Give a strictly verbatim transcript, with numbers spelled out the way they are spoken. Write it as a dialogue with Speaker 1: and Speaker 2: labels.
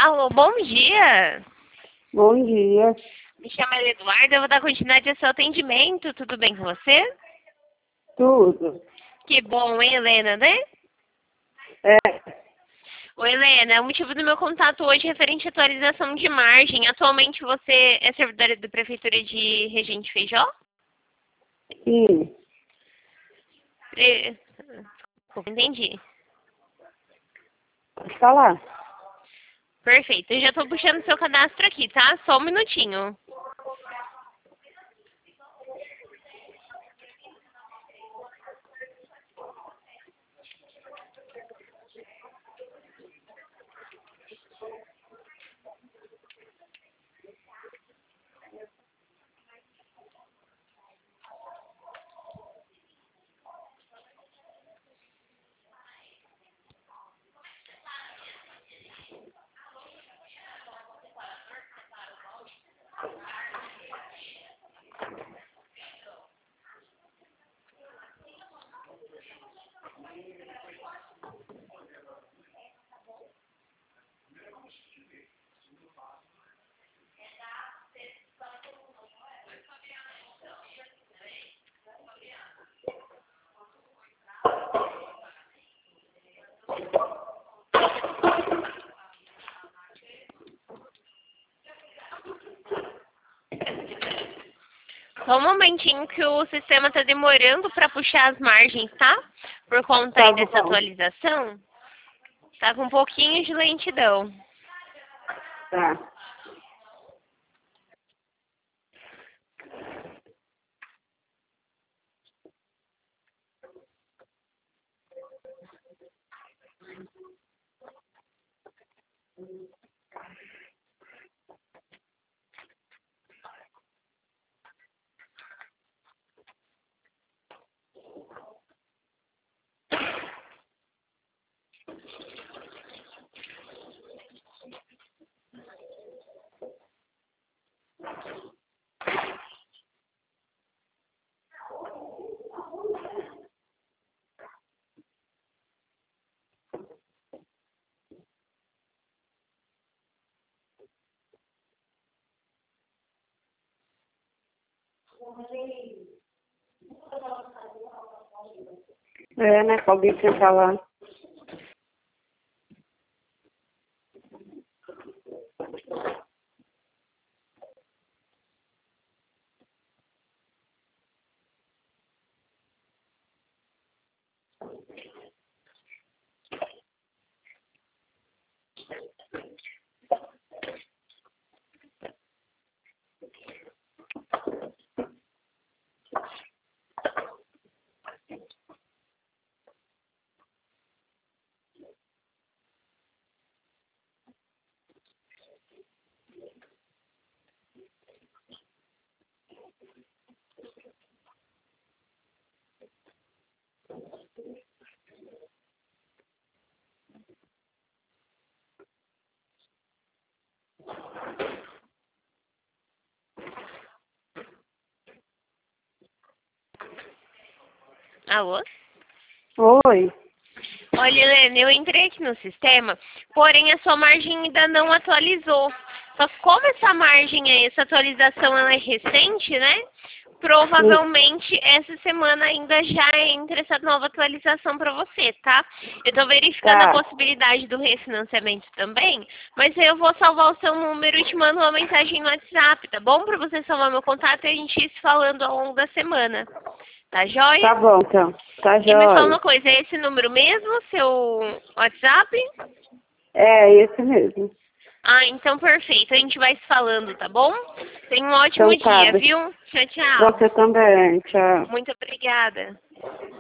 Speaker 1: Alô, bom dia.
Speaker 2: Bom dia.
Speaker 1: Me chamo Eduardo, eu vou dar continuidade ao seu atendimento. Tudo bem com você?
Speaker 2: Tudo.
Speaker 1: Que bom, hein, Helena, né?
Speaker 2: É,
Speaker 1: Ô, Helena, o motivo do meu contato hoje é referente à atualização de margem. Atualmente você é servidora da Prefeitura de Regente Feijó?
Speaker 2: sim.
Speaker 1: Pre... Desculpa, entendi.
Speaker 2: Pode falar.
Speaker 1: Perfeito, eu já estou puxando seu cadastro aqui, tá? Só um minutinho. Só um momentinho que o sistema está demorando para puxar as margens, tá? Por conta
Speaker 2: Tá
Speaker 1: aí dessa
Speaker 2: bom.
Speaker 1: atualização. Tá com um pouquinho de lentidão.
Speaker 2: Tá. É, né? Que alguém tinha falar.
Speaker 1: Alô?
Speaker 2: Oi.
Speaker 1: Olha, Helena, eu entrei aqui no sistema, porém a sua margem ainda não atualizou. Só que como essa margem aí, essa atualização ela é recente, né? Provavelmente essa semana ainda já entra essa nova atualização para você, tá? Eu tô verificando
Speaker 2: Tá.
Speaker 1: a possibilidade do refinanciamento também, mas eu vou salvar o seu número e te mando uma mensagem no WhatsApp, tá bom? Para você salvar meu contato e a gente ir se falando ao longo da semana. Tá joia?
Speaker 2: Tá bom, então. Tá
Speaker 1: E me fala uma
Speaker 2: jóia.
Speaker 1: coisa, é esse número mesmo, seu WhatsApp?
Speaker 2: É, esse mesmo.
Speaker 1: Ah, então perfeito. A gente vai se falando, tá bom? Tenha um ótimo
Speaker 2: Então tá.
Speaker 1: dia, viu? Tchau, tchau.
Speaker 2: Você também. Tchau.
Speaker 1: Muito obrigada.